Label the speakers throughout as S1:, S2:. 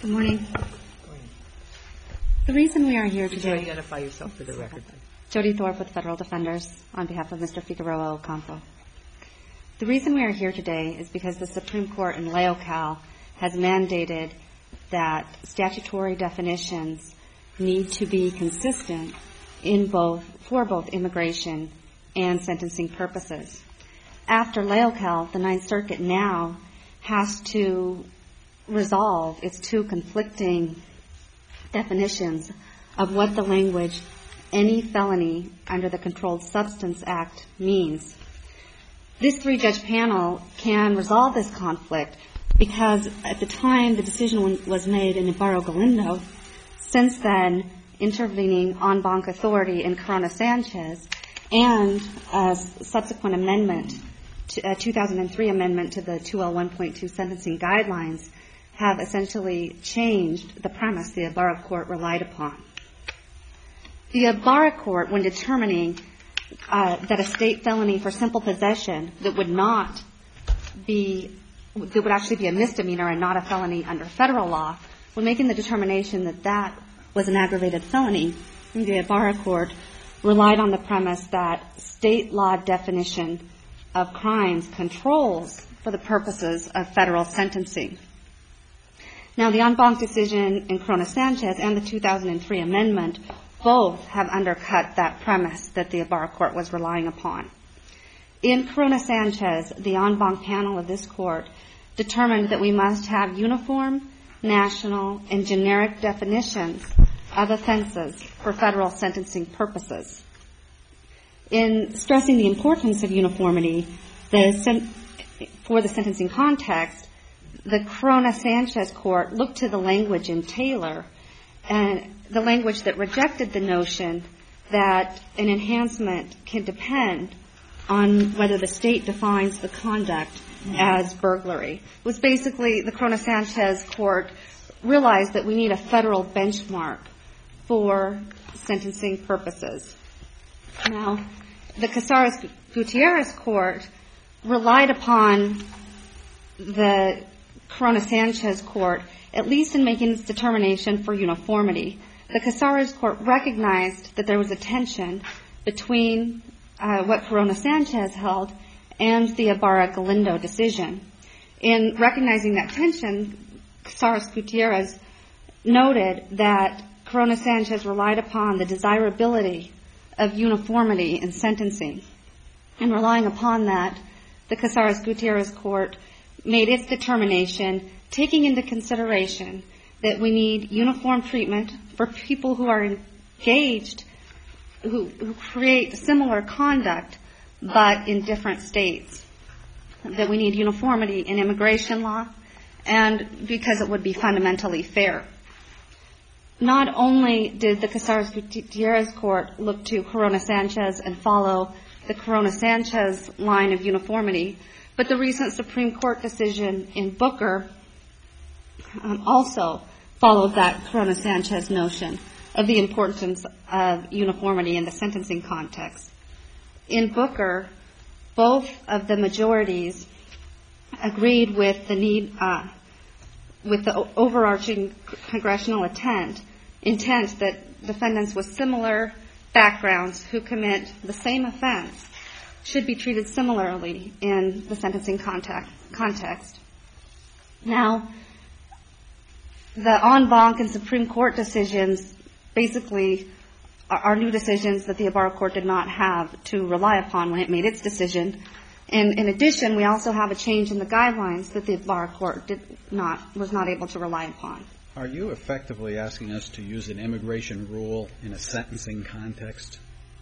S1: Good morning. The reason we are here today...
S2: Could you identify yourself for the record?
S1: Jody Thorpe with Federal Defenders on behalf of Mr. Figueroa Ocampo. The reason we are here today is because the Supreme Court in Leocal has mandated that statutory definitions need to be consistent for both immigration and sentencing purposes. After Leocal, the Ninth Circuit now has to resolve its two conflicting definitions of what the language any felony under the Controlled Substance Act means. This three-judge panel can resolve this conflict because at the time the decision was made in Ibarra-Galindo, since then intervening en banc authority in Corona-Sanchez and a subsequent amendment, a 2003 amendment to the 2L1.2 sentencing guidelines have essentially changed the premise the Ibarra court relied upon. The Ibarra court, when determining that a state felony for simple possession that would actually be a misdemeanor and not a felony under federal law, when making the determination that that was an aggravated felony, the Ibarra court relied on the premise that state law definition of crimes controls for the purposes of federal sentencing. Now, the en banc decision in Corona-Sanchez and the 2003 amendment both have undercut that premise that the Ibarra court was relying upon. In Corona-Sanchez, the en banc panel of this court determined that we must have uniform, national, and generic definitions of offenses for federal sentencing purposes. In stressing the importance of uniformity for the sentencing context, the Corona-Sanchez court looked to the language in Taylor and the language that rejected the notion that an enhancement can depend on whether the state defines the conduct as burglary. It was basically the Corona-Sanchez court realized that we need a federal benchmark for sentencing purposes. Now, the Casares-Gutierrez court relied upon the Corona-Sanchez court, at least in making its determination for uniformity. The Casares court recognized that there was a tension between what Corona-Sanchez held and the Ibarra-Galindo decision. In recognizing that tension, Casares-Gutierrez noted that Corona-Sanchez relied upon the desirability of uniformity in sentencing. And relying upon that, the Casares-Gutierrez court made its determination, taking into consideration that we need uniform treatment for people who are engaged, who create similar conduct, but in different states. That we need uniformity in immigration law, and because it would be fundamentally fair. Not only did the Casares-Gutierrez court look to Corona-Sanchez and follow the Corona-Sanchez line of uniformity, but the recent Supreme Court decision in Booker also followed that Corona-Sanchez notion of the importance of uniformity in the sentencing context. In Booker, both of the majorities agreed with the need, with the overarching congressional intent that defendants with similar backgrounds who commit the same offense should be treated similarly in the sentencing context. Now, the en banc and Supreme Court decisions basically are new decisions that the Ibarra court did not have to rely upon when it made its decision. And in addition, we also have a change in the guidelines that the Ibarra court was not able to rely upon.
S3: Are you effectively asking us to use an immigration rule in a sentencing context?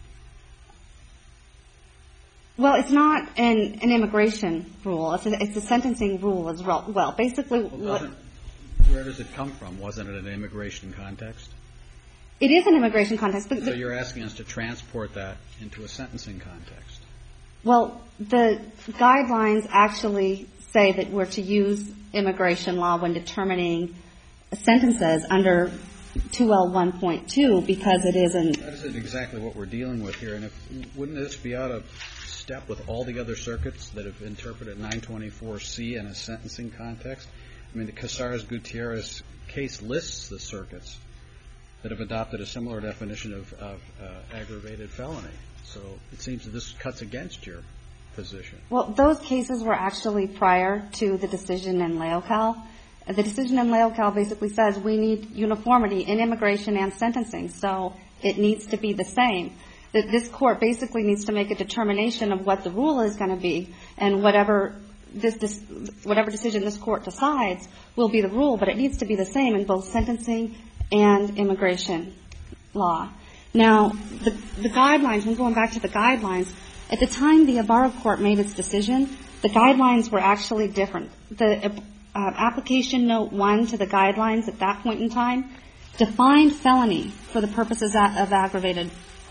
S1: Well, it's not an immigration rule. It's a sentencing rule as well. Basically,
S3: where does it come from? Wasn't it an immigration context?
S1: It is an immigration context.
S3: So you're asking us to transport that into a sentencing context?
S1: Well, the guidelines actually say that we're to use immigration law when determining sentences under 2L1.2 because it isn't.
S3: That isn't exactly what we're dealing with here. And wouldn't this be out of step with all the other circuits that have interpreted 924C in a sentencing context? I mean, the Casares-Gutierrez case lists the circuits that have adopted a similar definition of aggravated felony. So it seems that this cuts against your position.
S1: Well, those cases were actually prior to the decision in Leocal. The decision in Leocal basically says we need uniformity in immigration and sentencing, so it needs to be the same. That this court basically needs to make a determination of what the rule is going to be, and whatever decision this court decides will be the rule, but it needs to be the same in both sentencing and immigration law. Now, the guidelines, when going back to the guidelines, at the time the Ibarra court made its decision, the guidelines were actually different. The application note 1 to the guidelines at that point in time defined felony for the purposes of aggravated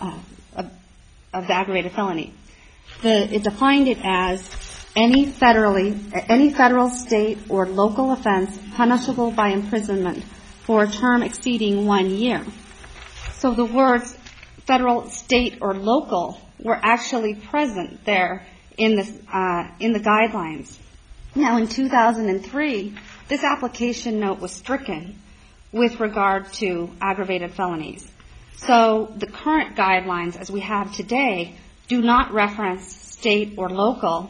S1: felony. It defined it as any federal, state, or local offense punishable by imprisonment for a term exceeding 1 year. So the words federal, state, or local were actually present there in the guidelines. Now, in 2003, this application note was stricken with regard to aggravated felonies. So the current guidelines, as we have today, do not reference state or local,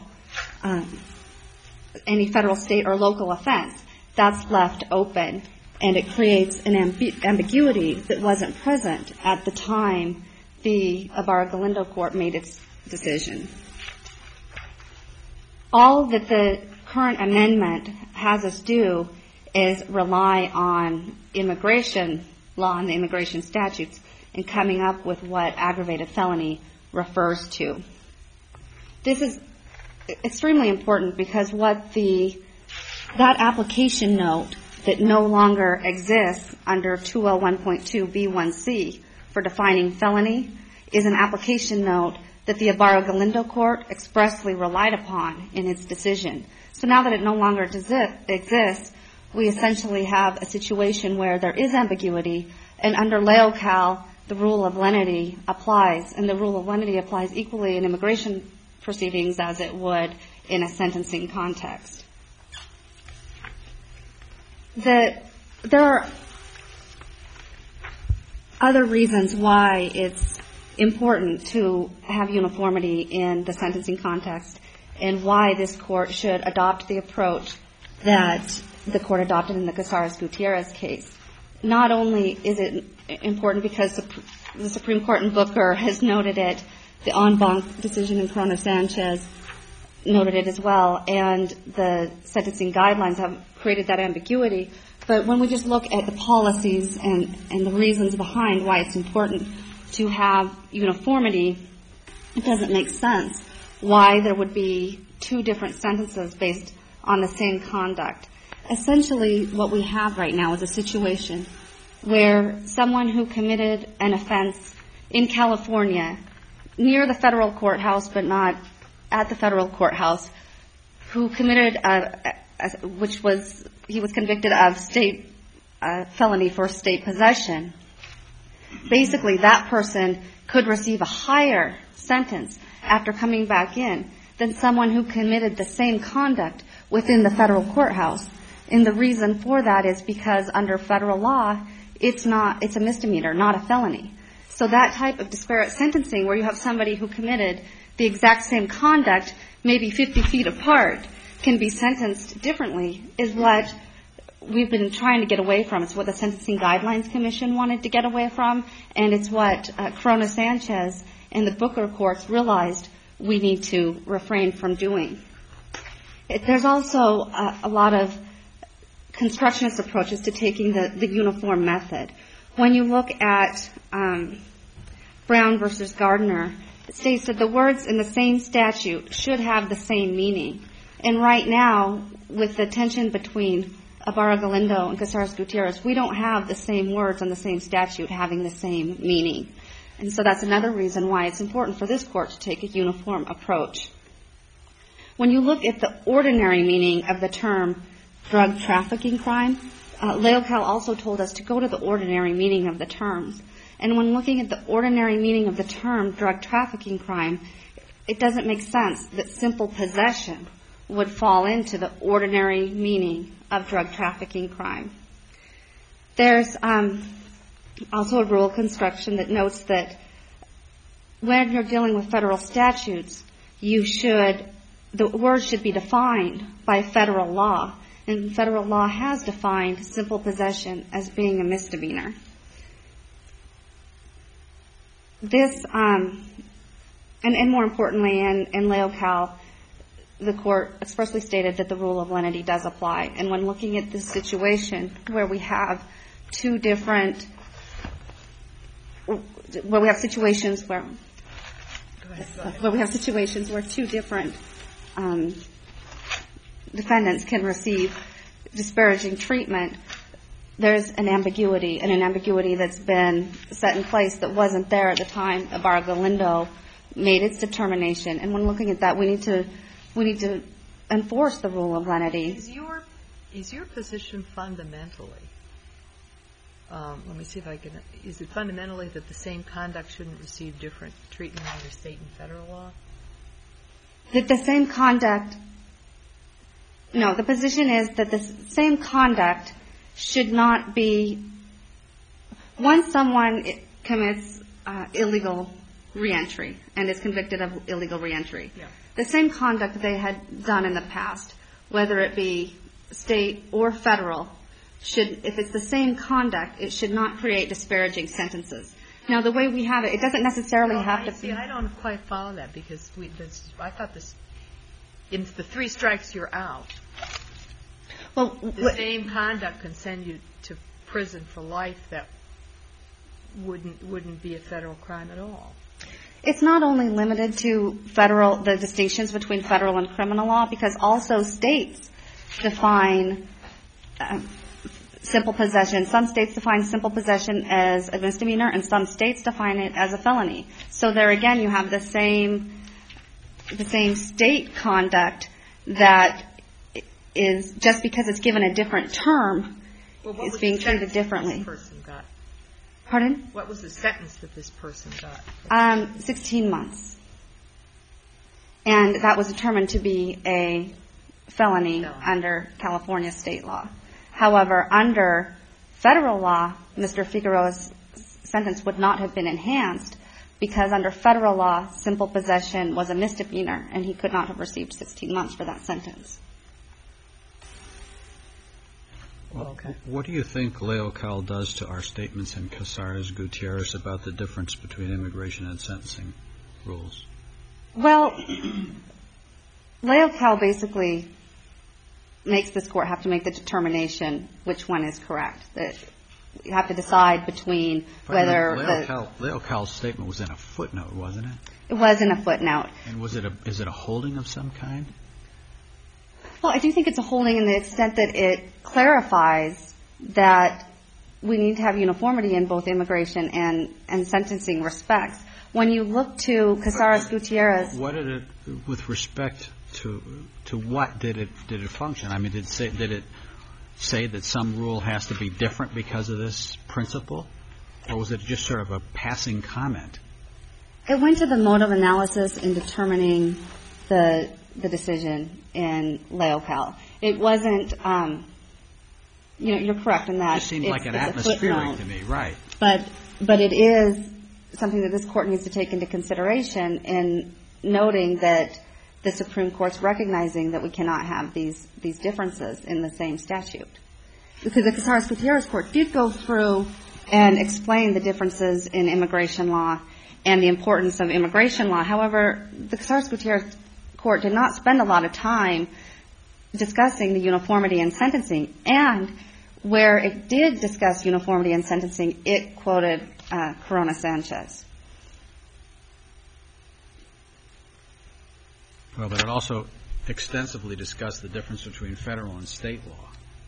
S1: any federal, state, or local offense. That's left open, and it creates an ambiguity that wasn't present at the time the Ibarra-Galindo court made its decision. All that the current amendment has us do is rely on immigration law and the immigration statutes in coming up with what aggravated felony refers to. This is extremely important because that application note that no longer exists under 2L1.2B1C for defining felony is an application note that the Ibarra-Galindo court expressly relied upon in its decision. So now that it no longer exists, we essentially have a situation where there is ambiguity, and under Leocal, the rule of lenity applies, and the rule of lenity applies equally in immigration proceedings as it would in a sentencing context. There are other reasons why it's important to have uniformity in the sentencing context and why this court should adopt the approach that the court adopted in the Casares-Gutierrez case. Not only is it important because the Supreme Court in Booker has noted it, the en banc decision in Corona-Sanchez noted it as well, and the sentencing guidelines have created that ambiguity. But when we just look at the policies and the reasons behind why it's important to have uniformity, it doesn't make sense why there would be two different sentences based on the same conduct. Essentially, what we have right now is a situation where someone who committed an offense in California near the federal courthouse but not at the federal courthouse, who committed he was convicted of state felony for state possession. Basically, that person could receive a higher sentence after coming back in than someone who committed the same conduct within the federal courthouse. And the reason for that is because under federal law, it's a misdemeanor, not a felony. So that type of disparate sentencing where you have somebody who committed the exact same conduct, maybe 50 feet apart, can be sentenced differently is what we've been trying to get away from. It's what the Sentencing Guidelines Commission wanted to get away from, and it's what Corona-Sanchez and the Booker courts realized we need to refrain from doing. There's also a lot of constructionist approaches to taking the uniform method. When you look at Brown versus Gardner, it states that the words in the same statute should have the same meaning. And right now, with the tension between Ibarra-Galindo and Casares-Gutierrez, we don't have the same words on the same statute having the same meaning. And so that's another reason why it's important for this court to take a uniform approach. When you look at the ordinary meaning of the term drug trafficking crime, Leocal also told us to go to the ordinary meaning of the terms. And when looking at the ordinary meaning of the term drug trafficking crime, it doesn't make sense that simple possession would fall into the ordinary meaning of drug trafficking crime. There's also a rule of construction that notes that when you're dealing with federal statutes, the word should be defined by federal law. And federal law has defined simple possession as being a misdemeanor. This, and more importantly, in Leocal, the court expressly stated that the rule of lenity does apply. And when looking at this situation where we have situations where two different defendants can receive disparaging treatment, there's an ambiguity, and an ambiguity that's been set in place that wasn't there at the time Ibarra-Galindo made its determination. And when looking at that, we need to enforce the rule of lenity.
S2: Is your position fundamentally, let me see if I can, is it fundamentally that the same conduct shouldn't receive different treatment under state and federal law?
S1: That the same conduct, no, the position is that the same conduct should not be, once someone commits illegal reentry and is convicted of illegal reentry, the same conduct they had done in the past, whether it be state or federal, if it's the same conduct, it should not create disparaging sentences. Now, the way we have it, it doesn't necessarily have to be.
S2: See, I don't quite follow that because I thought this, in the 3 strikes you're out. Well, the same conduct can send you to prison for life that wouldn't be a federal crime at all.
S1: It's not only limited to the distinctions between federal and criminal law, because also states define simple possession. Some states define simple possession as a misdemeanor, and some states define it as a felony. So there again, you have the same state conduct that is, just because it's given a different term, is being treated differently.
S2: What was the sentence this person got?
S1: Pardon?
S2: What was the sentence that this person got?
S1: 16 months. And that was determined to be a felony under California state law. However, under federal law, Mr. Figueroa's sentence would not have been enhanced because under federal law, simple possession was a misdemeanor, and he could not have received 16 months for that sentence.
S3: Okay. What do you think Leocal does to our statements in Casares-Gutierrez about the difference between immigration and sentencing rules?
S1: Well, Leocal basically makes this court have to make the determination which one is correct. That you have to decide between whether
S3: Leocal's statement was in a footnote, wasn't it?
S1: It was in a footnote.
S3: And is it a holding of some kind?
S1: Well, I do think it's a holding in the extent that it clarifies that we need to have uniformity in both immigration and sentencing respects. When you look to Casares-Gutierrez,
S3: what did it, with respect to what did it function? I mean, did it say that some rule has to be different because of this principle, or was it just sort of a passing comment?
S1: It went to the mode of analysis in determining the decision in Leocal. It wasn't, you're correct in that.
S3: It seemed like an atmospheric to me, right.
S1: But it is something that this court needs to take into consideration in noting that the Supreme Court's recognizing that we cannot have these differences in the same statute. Because the Casares-Gutierrez court did go through and explain the differences in immigration law and the importance of immigration law. However, the Casares-Gutierrez court did not spend a lot of time discussing the uniformity in sentencing. And where it did discuss uniformity in sentencing, it quoted Corona-Sanchez.
S3: Well, but it also extensively discussed the difference between federal and state law.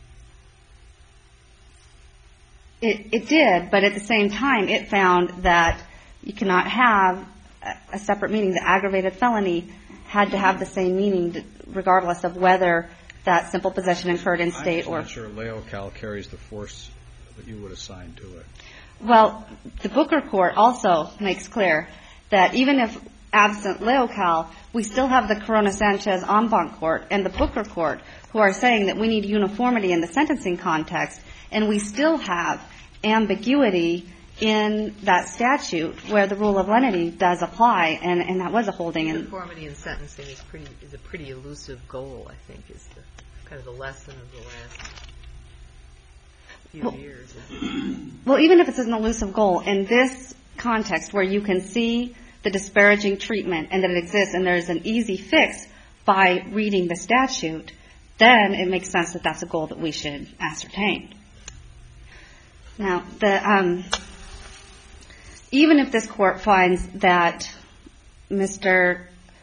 S1: It did, but at the same time, it found that you cannot have a separate meaning. The aggravated felony had to have the same meaning regardless of whether that simple possession occurred in state or...
S3: I'm just not sure Leocal carries the force that you would assign to it.
S1: Well, the Booker court also makes clear that even if absent Leocal, we still have the Corona-Sanchez en banc court and the Booker court who are saying that we need uniformity in the sentencing context, And we still have ambiguity in that statute where the rule of lenity does apply, and that was a holding.
S2: Uniformity in sentencing is a pretty elusive goal, I think, is kind of the lesson of the last few years.
S1: Well, even if it's an elusive goal, in this context where you can see the disparaging treatment and that it exists and there's an easy fix by reading the statute, then it makes sense that that's a goal that we should ascertain. Now, even if this court finds that Mr.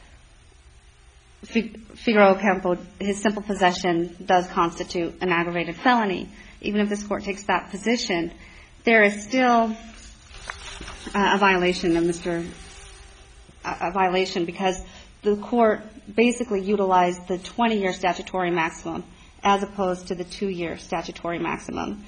S1: Figueroa Ocampo, his simple possession does constitute an aggravated felony, even if this court takes that position, there is still a violation because the court basically utilized the 20-year statutory maximum as opposed to the 2-year statutory maximum.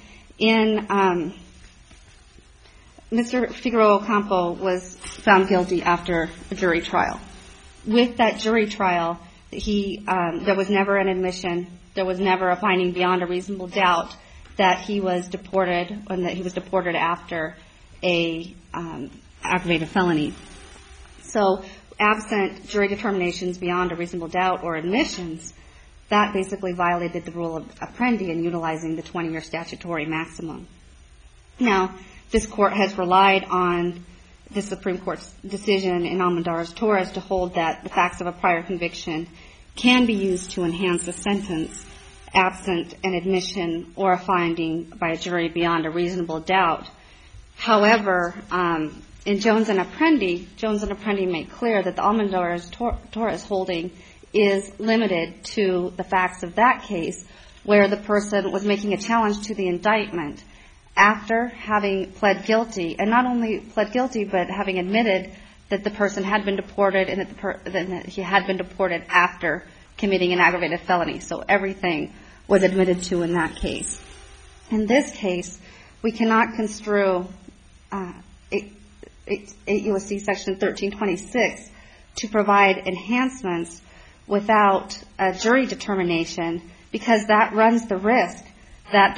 S1: Mr. Figueroa Ocampo was found guilty after a jury trial. With that jury trial, there was never an admission, there was never a finding beyond a reasonable doubt that he was deported, and that he was deported after a aggravated felony. So, absent jury determinations beyond a reasonable doubt or admissions, that basically violated the rule of Apprendi in utilizing the 20-year statutory maximum. Now, this court has relied on the Supreme Court's decision in Almendarez-Torres to hold that the facts of a prior conviction can be used to enhance a sentence absent an admission or a finding by a jury beyond a reasonable doubt. However, in Jones and Apprendi made clear that the Almendarez-Torres holding is limited to the facts of that case, where the person was making a challenge to the indictment after having pled guilty, and not only pled guilty, but having admitted that the person had been deported and that he had been deported after committing an aggravated felony. So everything was admitted to in that case. In this case, we cannot construe 8 U.S.C. Section 1326 to provide enhancements without a jury determination, because that runs the risk that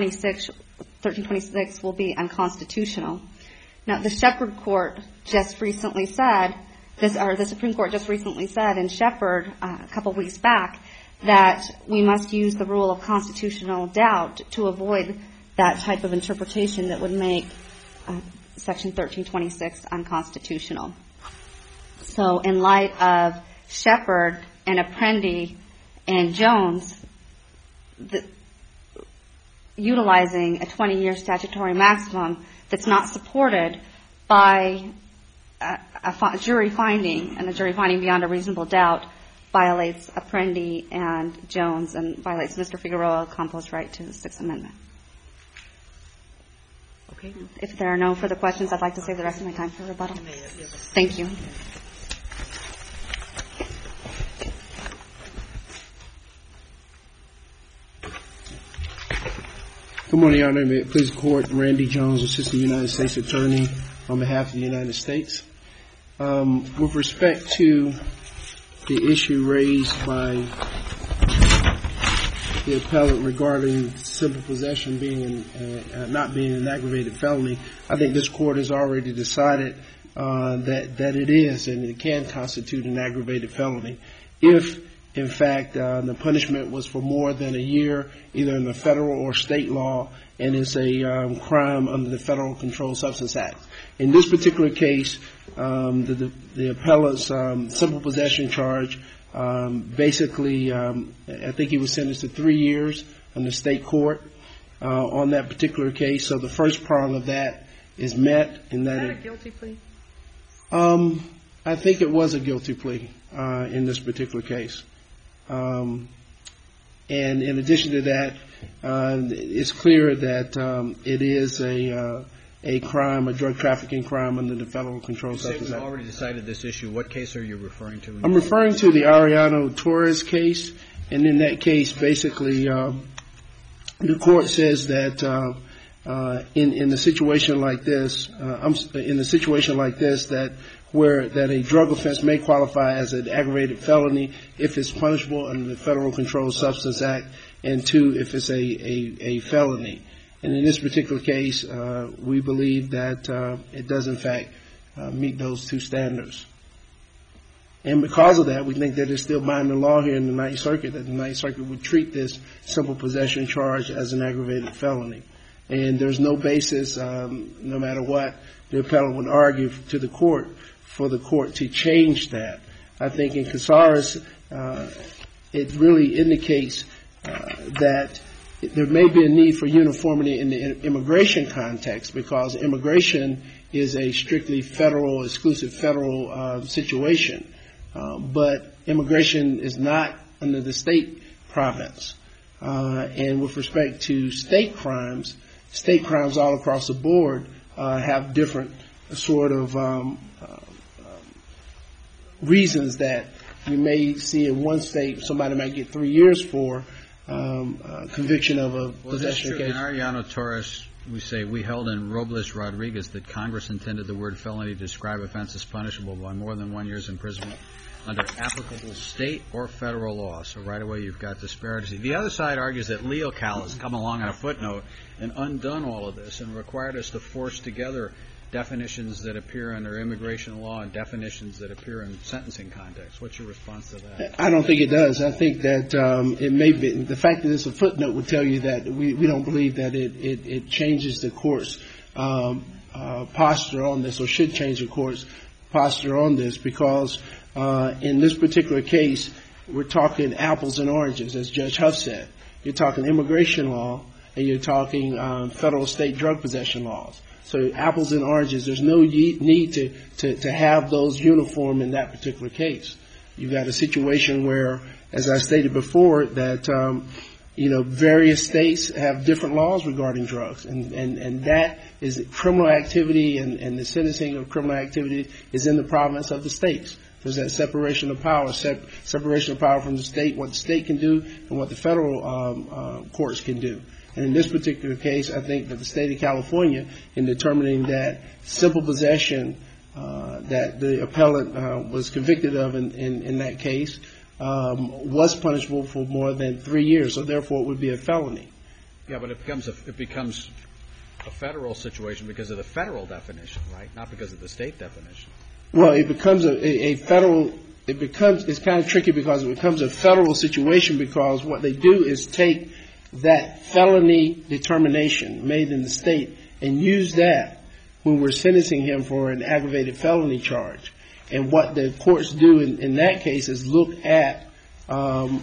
S1: 1326 will be unconstitutional. Now, the Supreme Court just recently said in Shepard a couple weeks back that we must use the rule of constitutional doubt to avoid that type of interpretation that would make Section 1326 unconstitutional. So in light of Shepard and Apprendi and Jones, utilizing a 20-year statutory maximum that's not supported by a jury finding, and a jury finding beyond a reasonable doubt, violates Apprendi and Jones and violates Mr. Figueroa Ocampo's right to the Sixth Amendment.
S2: Okay.
S1: If there are no further questions, I'd like to save the rest of my time for rebuttal. Thank you.
S4: Good morning, Your Honor. May it please the Court. Randy Jones, Assistant United States Attorney on behalf of the United States. With respect to the issue raised by the appellant regarding simple possession being not being an aggravated felony, I think this Court has already decided that it is, and it can constitute an aggravated felony if, in fact, the punishment was for more than a year, either in the federal or state law, and is a crime under the Federal Controlled Substance Act. In this particular case, the appellant's simple possession charge, basically, I think he was sentenced to 3 years in the state court on that particular case. So the first prong of that is met. In that,
S2: is that a guilty plea?
S4: I think it was a guilty plea in this particular case. And in addition to that, it's clear that it is a crime, a drug trafficking crime under the Federal Controlled Substance Act.
S3: We've already decided this issue. What case are you referring to?
S4: I'm referring to the Arellano-Torres case. And in that case, basically, the Court says that in a situation like this, that a drug offense may qualify as an aggravated felony if it's punishable under the Federal Controlled Substance Act, and 2, if it's a felony. And in this particular case, we believe that it does, in fact, meet those two standards. And because of that, we think that it's still binding law here in the Ninth Circuit, that the Ninth Circuit would treat this simple possession charge as an aggravated felony. And there's no basis, no matter what the appellant would argue to the court, for the court to change that. I think in Casares, it really indicates that there may be a need for uniformity in the immigration context, because immigration is a strictly federal, exclusive federal situation. But immigration is not under the state province. And with respect to state crimes all across the board have different sort of reasons that you may see in one state somebody might get 3 years for conviction of a possession case.
S3: In Arellano Torres, we say, we held in Robles Rodriguez that Congress intended the word felony to describe offenses punishable by more than 1 year's imprisonment under applicable state or federal law. So right away you've got disparity. The other side argues that Leocal has come along on a footnote and undone all of this and required us to force together definitions that appear under immigration law and definitions that appear in sentencing context. What's your response to that?
S4: I don't think it does. I think that it may be, the fact that it's a footnote would tell you that we don't believe that it changes the court's posture on this, or should change the court's posture on this, because in this particular case, we're talking apples and oranges, as Judge Huff said. You're talking immigration law, and you're talking federal state drug possession laws. So apples and oranges, there's no need to have those uniform in that particular case. You've got a situation where, as I stated before, that various states have different laws regarding drugs, and that is criminal activity, and the sentencing of criminal activity is in the province of the states. There's that separation of power from the state, what the state can do and what the federal courts can do. And in this particular case, I think that the state of California, in determining that simple possession that the appellant was convicted of in that case was punishable for more than 3 years, so therefore it would be a felony.
S3: Yeah, but it becomes a federal situation because of the federal definition, right? Not because of the state definition.
S4: Well, it becomes a federal. It's kind of tricky because it becomes a federal situation, because what they do is take that felony determination made in the state and use that when we're sentencing him for an aggravated felony charge. And what the courts do in that case is look look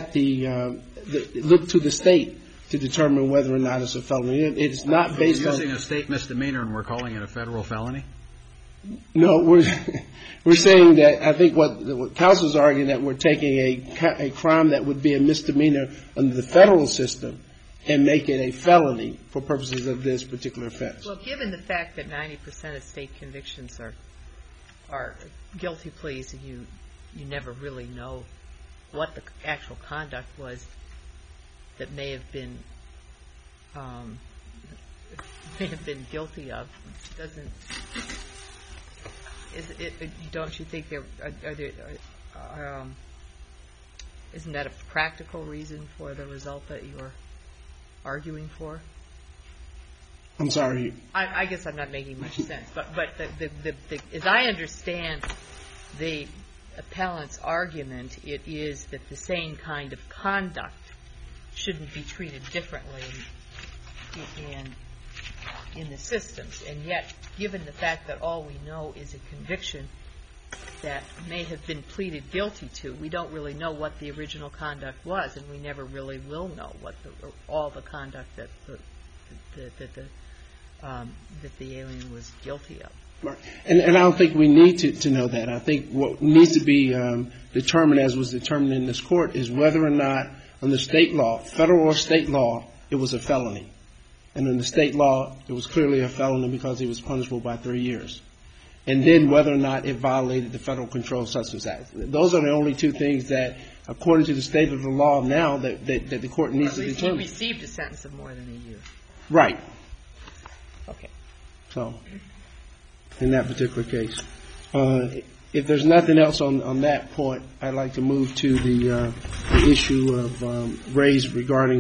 S4: to the state to determine whether or not it's a felony. It's not based on.
S3: We're using a state misdemeanor and we're calling it a federal felony?
S4: No, we're saying that I think what counsel's arguing, that we're taking a crime that would be a misdemeanor under the federal system and make it a felony for purposes of this particular offense.
S2: Well, given the fact that 90% of state convictions are guilty pleas, and you never really know what the actual conduct was that may have been guilty of, don't you think isn't that a practical reason for the result that you're arguing for?
S4: I'm sorry.
S2: I guess I'm not making much sense. But as I understand the appellant's argument, it is that the same kind of conduct shouldn't be treated differently in the systems. And yet, given the fact that all we know is a conviction that may have been pleaded guilty to, we don't really know what the original conduct was, and we never really will know what all the conduct that the alien was guilty of.
S4: Right. And I don't think we need to know that. I think what needs to be determined, as was determined in this court, is whether or not under state law, federal or state law, it was a felony. And in the state law, it was clearly a felony because it was punishable by 3 years. And then whether or not it violated the Federal Controlled Substance Act. Those are the only two things that, according to the state of the law now, that the court needs to determine.
S2: He received a sentence of more than a year.
S4: Right.
S2: Okay.
S4: So, in that particular case. If there's nothing else on that point, I'd like to move to the issue of raised regarding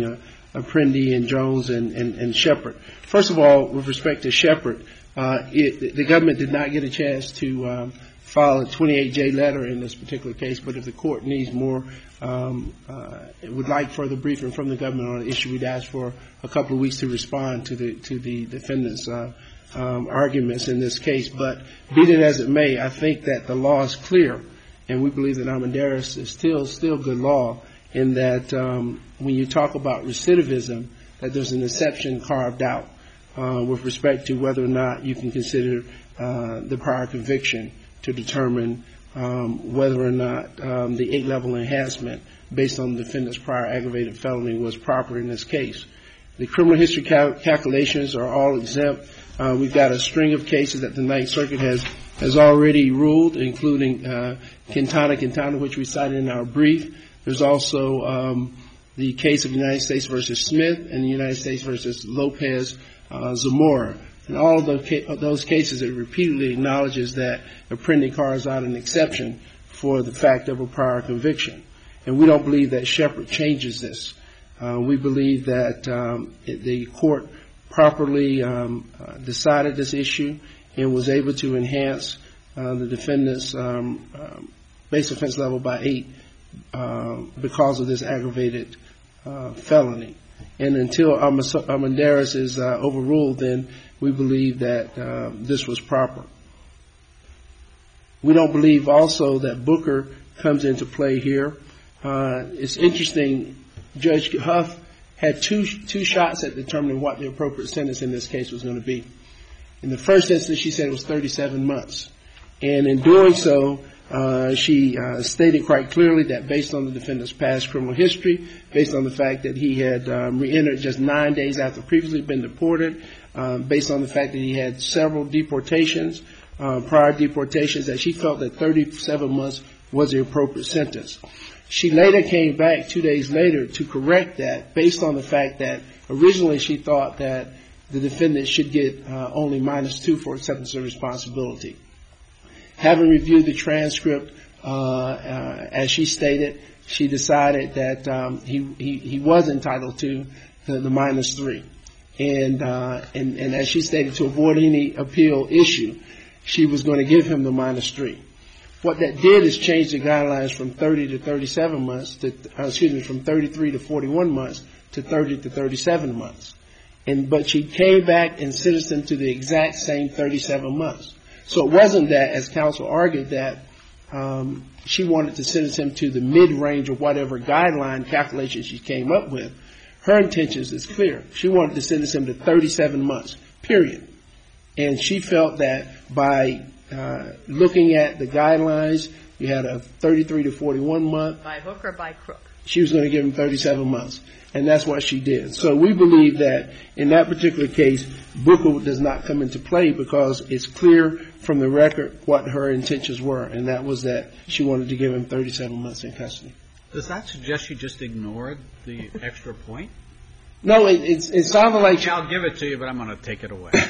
S4: Apprendi and Jones and Shepard. First of all, with respect to Shepard, the government did not get a chance to file a 28J letter in this particular case, but if the court needs more, would like further briefing from the government on the issue, we'd ask for a couple of weeks to respond to the defendant's arguments in this case. But be it as it may, I think that the law is clear, and we believe that Armendariz is still good law in that when you talk about recidivism, that there's an exception carved out with respect to whether or not you can consider the prior conviction to determine whether or not the 8-level enhancement based on the defendant's prior aggravated felony was proper in this case. The criminal history calculations are all exempt. We've got a string of cases that the Ninth Circuit has already ruled, including Quintana, which we cited in our brief. There's also the case of United States versus Smith and the United States versus Lopez Zamora. In all of those cases, it repeatedly acknowledges that Apprendi carves out an exception for the fact of a prior conviction. And we don't believe that Shepard changes this. We believe that the court properly decided this issue and was able to enhance the defendant's base offense level by 8 because of this aggravated felony. And until Armendariz is overruled, then we believe that this was proper. We don't believe also that Booker comes into play here. It's interesting, Judge Huff had two shots at determining what the appropriate sentence in this case was going to be. In the first instance, she said it was 37 months. And in doing so, she stated quite clearly that based on the defendant's past criminal history, based on the fact that he had reentered just 9 days after previously been deported, based on the fact that he had several deportations, prior deportations, that she felt that 37 months was the appropriate sentence. She later came back 2 days later to correct that based on the fact that originally she thought that the defendant should get only -2 for acceptance of responsibility. Having reviewed the transcript, as she stated, she decided that he was entitled to the -3. And as she stated, to avoid any appeal issue, she was going to give him the -3. What that did is change the guidelines from 30 to 37 months from 33 to 41 months to 30 to 37 months. But she came back and sentenced him to the exact same 37 months. So it wasn't that, as counsel argued, that she wanted to sentence him to the mid-range of whatever guideline calculation she came up with. Her intentions is clear. She wanted to sentence him to 37 months, period. And she felt that by looking at the guidelines, you had a 33 to 41 month.
S2: By hook or by crook? She
S4: was going to give him 37 months. And that's what she did. So we believe that in that particular case, Booker does not come into play because it's clear from the record what her intentions were, and that was that she wanted to give him 37 months in custody.
S3: Does that suggest she just ignored the extra point?
S4: No, it sounded like...
S3: I'll give it to you, but I'm going to take it away.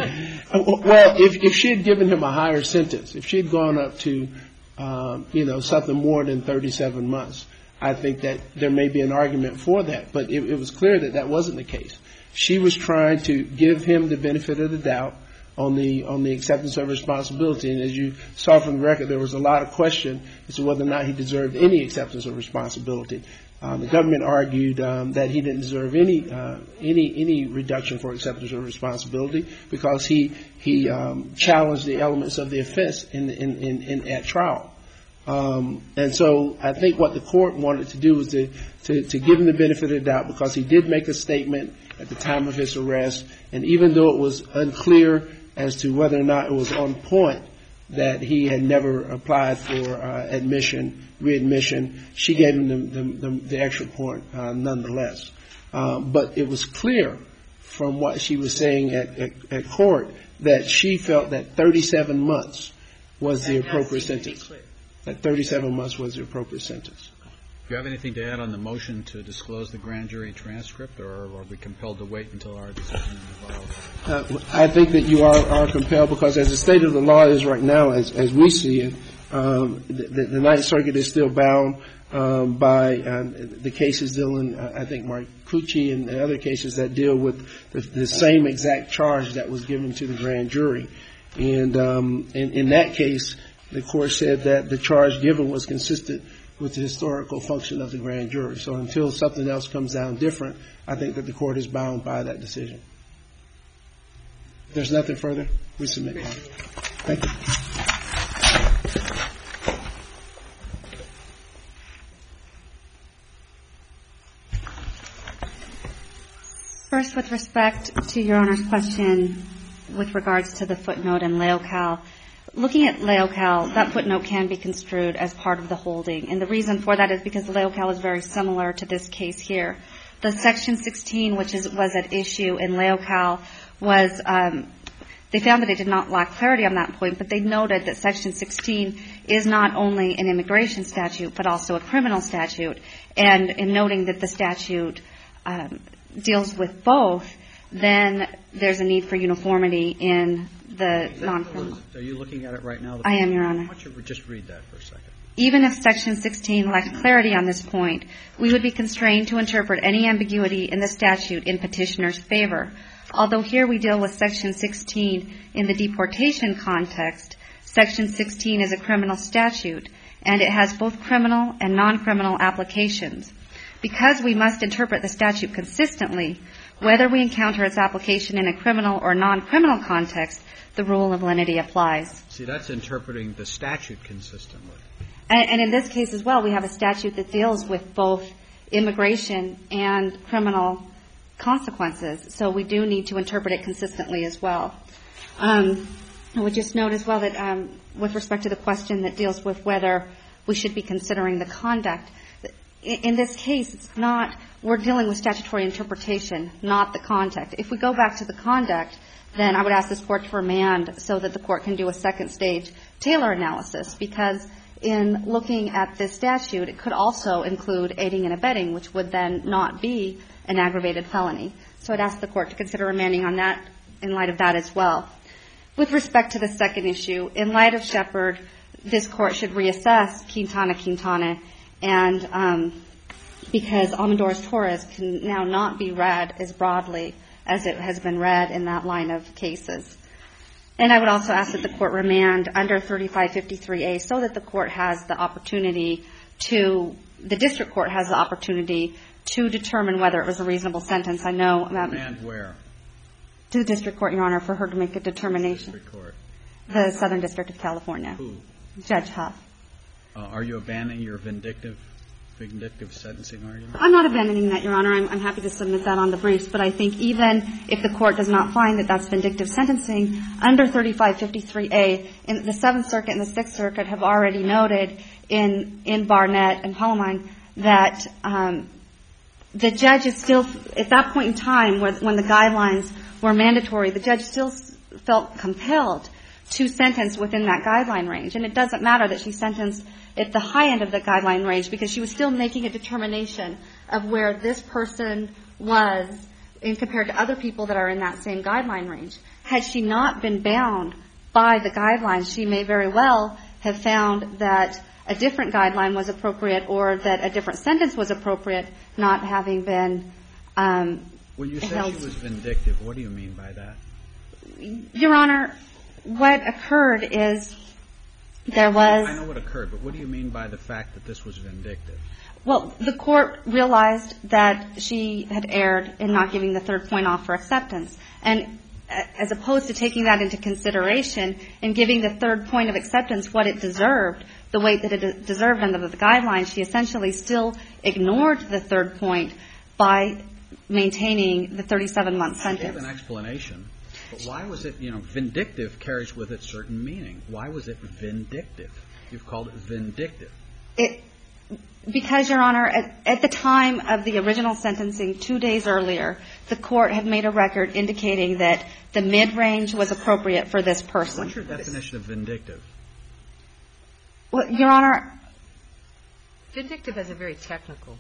S4: Well, if she had given him a higher sentence, if she had gone up to, something more than 37 months, I think that there may be an argument for that. But it was clear that that wasn't the case. She was trying to give him the benefit of the doubt on the acceptance of responsibility. And as you saw from the record, there was a lot of question as to whether or not he deserved any acceptance of responsibility. The government argued that he didn't deserve any reduction for acceptance of responsibility because he challenged the elements of the offense at trial. And so I think what the court wanted to do was to give him the benefit of the doubt because he did make a statement at the time of his arrest, and even though it was unclear as to whether or not it was on point that he had never applied for readmission, she gave him the extra point nonetheless. But it was clear from what she was saying at court that she felt that 37 months was the appropriate sentence. That 37 months was the appropriate sentence.
S3: Do you have anything to add on the motion to disclose the grand jury transcript, or are we compelled to wait until our decision is filed?
S4: I think that you are compelled because as the state of the law is right now, as we see it, the Ninth Circuit is still bound by the cases dealing, I think, Marcucci and the other cases that deal with the same exact charge that was given to the grand jury. And in that case, the court said that the charge given was consistent with the historical function of the grand jury. So until something else comes down different, I think that the court is bound by that decision. If there's nothing further, we submit. Thank you.
S1: First, with respect to Your Honor's question with regards to the footnote in Leocal, looking at Leocal, that footnote can be construed as part of the holding. And the reason for that is because Leocal is very similar to this case here. The Section 16, which was at issue in Leocal, was they found that it did not lack clarity on that point, but they noted that Section 16 is not only an immigration statute, but also a criminal statute. And in noting that the statute deals with both, then there's a need for uniformity in the non-criminal.
S3: Are you looking at it right now?
S1: I am, Your Honor.
S3: Why don't you just read that for a second?
S1: Even if Section 16 lacked clarity on this point, we would be constrained to interpret any ambiguity in the statute in petitioner's favor. Although here we deal with Section 16 in the deportation context, Section 16 is a criminal statute, and it has both criminal and non-criminal applications. Because we must interpret the statute consistently, whether we encounter its application in a criminal or non-criminal context, the rule of lenity applies.
S3: See, that's interpreting the statute consistently.
S1: And in this case as well, we have a statute that deals with both immigration and criminal consequences. So we do need to interpret it consistently as well. I would just note as well that with respect to the question that deals with whether we should be considering the conduct, in this case, it's not, we're dealing with statutory interpretation, not the conduct. If we go back to the conduct, then I would ask this Court to remand so that the Court can do a second stage Taylor analysis, because in looking at this statute, it could also include aiding and abetting, which would then not be an aggravated felony. So I'd ask the Court to consider remanding on that in light of that as well. With respect to the second issue, in light of Shepard, this Court should reassess Quintana, and because Almendarez-Torres can now not be read as broadly as it has been read in that line of cases. And I would also ask that the Court remand under 3553A so that the Court has the opportunity to, the District Court has the opportunity to determine whether it was a reasonable sentence. I know about
S3: Remand where?
S1: To the District Court, Your Honor, for her to make a determination.
S3: District Court.
S1: The Southern District of California.
S3: Who?
S1: Judge Huff.
S3: Are you abandoning your vindictive sentencing argument?
S1: I'm not abandoning that, Your Honor. I'm happy to submit that on the briefs. But I think even if the Court does not find that that's vindictive sentencing, under 3553A, in the Seventh Circuit and the Sixth Circuit have already noted in Barnett and Palomine that the judge is still, at that point in time when the guidelines were mandatory, the judge still felt compelled to sentence within that guideline range. And it doesn't matter that she sentenced at the high end of the guideline range, because she was still making a determination of where this person was in compared to other people that are in that same guideline range. Had she not been bound by the guidelines, she may very well have found that a different guideline was appropriate or that a different sentence was appropriate, not having been
S3: When you say she was vindictive, what do you mean by that?
S1: Your Honor, what occurred is there was...
S3: I know what occurred, but what do you mean by the fact that this was vindictive?
S1: Well, the Court realized that she had erred in not giving the third point off for acceptance. And as opposed to taking that into consideration and giving the third point of acceptance what it deserved, the weight that it deserved under the guidelines, she essentially still ignored the third point by maintaining the 37-month sentence.
S3: I gave an explanation. But why was it, vindictive carries with it certain meaning. Why was it vindictive? You've called it vindictive.
S1: Because, Your Honor, at the time of the original sentencing 2 days earlier, the Court had made a record indicating that the mid-range was appropriate for this person.
S3: What's your definition of vindictive?
S1: Well, Your Honor...
S2: Vindictive is a very technical...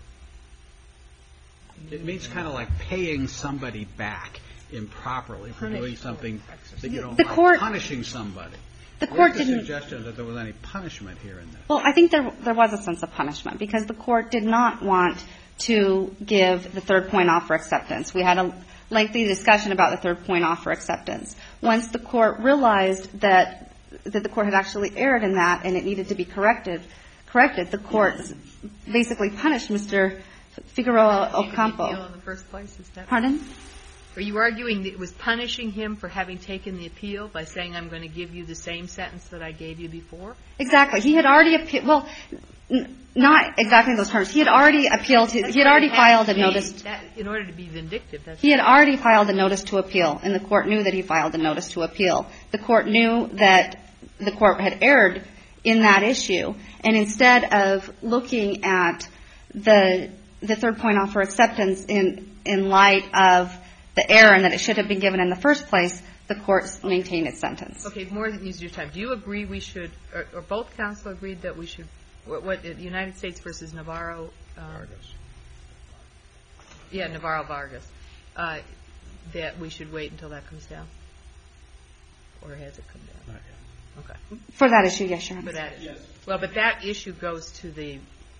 S3: It means kind of like paying somebody back improperly for doing something that you don't like, punishing somebody.
S1: The court didn't.
S3: What's the suggestion that there was any punishment here in this?
S1: Well, I think there was a sense of punishment because the court did not want to give the third point off for acceptance. We had a lengthy discussion about the third point off for acceptance. Once the court realized that the court had actually erred in that and it needed to be corrected, the court basically punished Mr. Figueroa Ocampo.
S2: In the first place, is that?
S1: Pardon?
S2: Are you arguing that it was punishing him for having taken the appeal by saying, I'm going to give you the same sentence that I gave you before?
S1: Exactly. He had already appealed. Well, not exactly in those terms. He had already appealed. He had already filed a notice.
S2: In order to be vindictive.
S1: He had already filed a notice to appeal, and the court knew that he filed a notice to appeal. The court knew that the court had erred in that issue, and instead of looking at the third point off for acceptance in light of the error and that it should have been given in the first place, the court maintained its sentence.
S2: Okay, more than use your time. Do you agree we should, or both counsel agreed that we should, what United States versus Navarro?
S3: Vargas.
S2: Yeah, Navarro-Vargas. That we should wait until that comes down? Or has it come down?
S3: Not yet.
S2: Okay.
S1: For that issue, yes, Your Honor.
S2: For that issue. Yes. Well, but that issue goes to the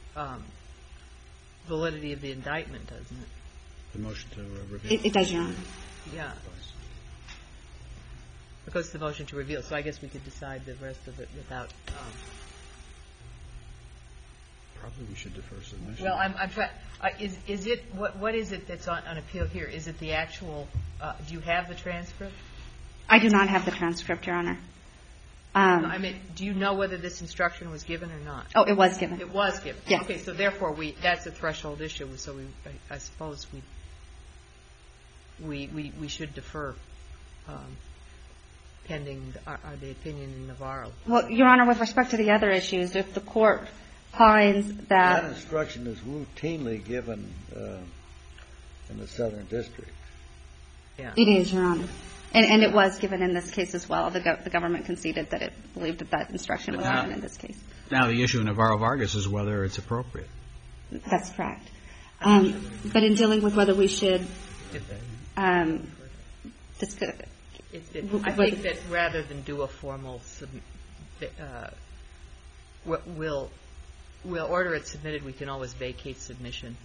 S2: validity of the indictment, doesn't it?
S3: The motion to reveal.
S1: It does, Your Honor.
S2: Yeah. It goes to the motion to reveal, so I guess we could decide the rest of it without.
S3: Probably we should defer submission.
S2: Well, I'm trying. Is it what is it that's on appeal here? Is it the actual? Do you have the transcript?
S1: I do not have the transcript, Your Honor.
S2: I mean, do you know whether this instruction was given or not?
S1: Oh, it was given.
S2: It was given.
S1: Yes.
S2: Okay, so therefore that's a threshold issue. So I suppose we should defer pending the opinion in Navarro.
S1: Well, Your Honor, with respect to the other issues, if the court finds that
S5: instruction is routinely given in the Southern District.
S2: Yeah.
S1: It is, Your Honor. And it was given in this case as well. The government conceded that it believed that instruction was given in this case.
S3: Now the issue in Navarro-Vargas is whether it's appropriate.
S1: That's correct. But in dealing with whether we should
S2: I think that rather than do a formal we'll order it submitted. We can always vacate submission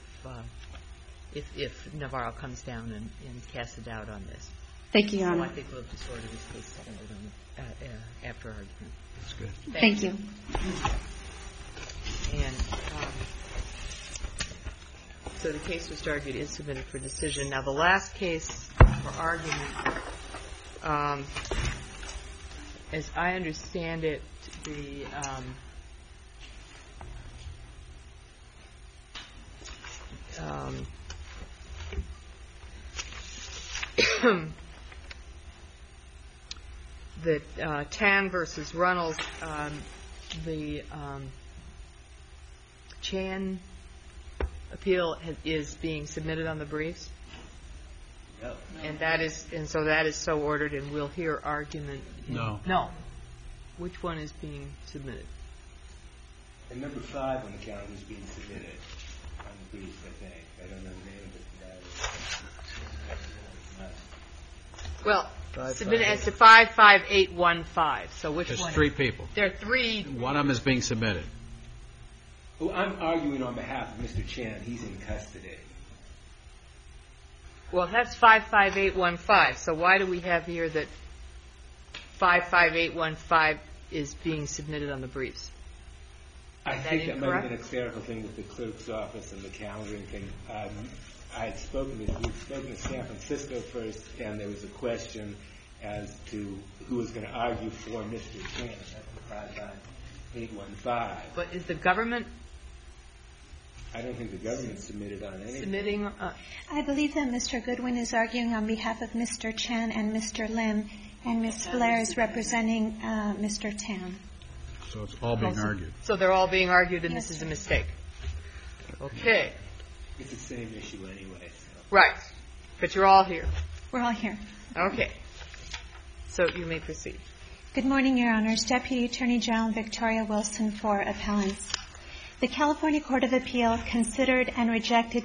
S2: if Navarro comes down and casts a doubt on this.
S1: Thank you, Your Honor.
S2: So I think we'll just order this case after argument.
S3: That's good.
S1: Thank you.
S2: And so the case was argued is submitted for decision. Now the last case for argument, as I understand it, the Tan versus Runnels, the Chan appeal is being submitted on the briefs.
S5: No.
S2: And so that is so ordered, and we'll hear argument.
S3: No.
S2: No. Which one is being submitted?
S6: And number 5 on the calendar is being submitted on the briefs, I think. I don't know the name of it.
S2: Well, submitted as to 55815. So which one?
S3: There's 3 people.
S2: There are 3.
S3: One of them is being submitted.
S6: Oh, I'm arguing on behalf of Mr. Chan. He's in custody.
S2: Well, that's 55815. So why do we have here that 55815 is being submitted on the briefs?
S6: I think that might have been a clerical thing with the clerk's office and the calendaring thing. I had spoken to San Francisco first, and there was a question as to who was going to argue for Mr. Chan. That's the 55815.
S2: But is the government?
S6: I don't think the government submitted on anything.
S2: Submitting?
S7: I believe that Mr. Goodwin is arguing on behalf of Mr. Chan and Mr. Lim, and Ms. Blair is representing Mr. Tan.
S3: So it's all being argued.
S2: So they're all being argued, and
S7: Yes,
S2: this is a mistake. Okay.
S6: It's the same issue anyway. So.
S2: Right. But you're all here.
S7: We're all here.
S2: Okay. So you may proceed.
S7: Good morning, Your Honors. Deputy Attorney General Victoria Wilson for appellants. The California Court of Appeal considered and rejected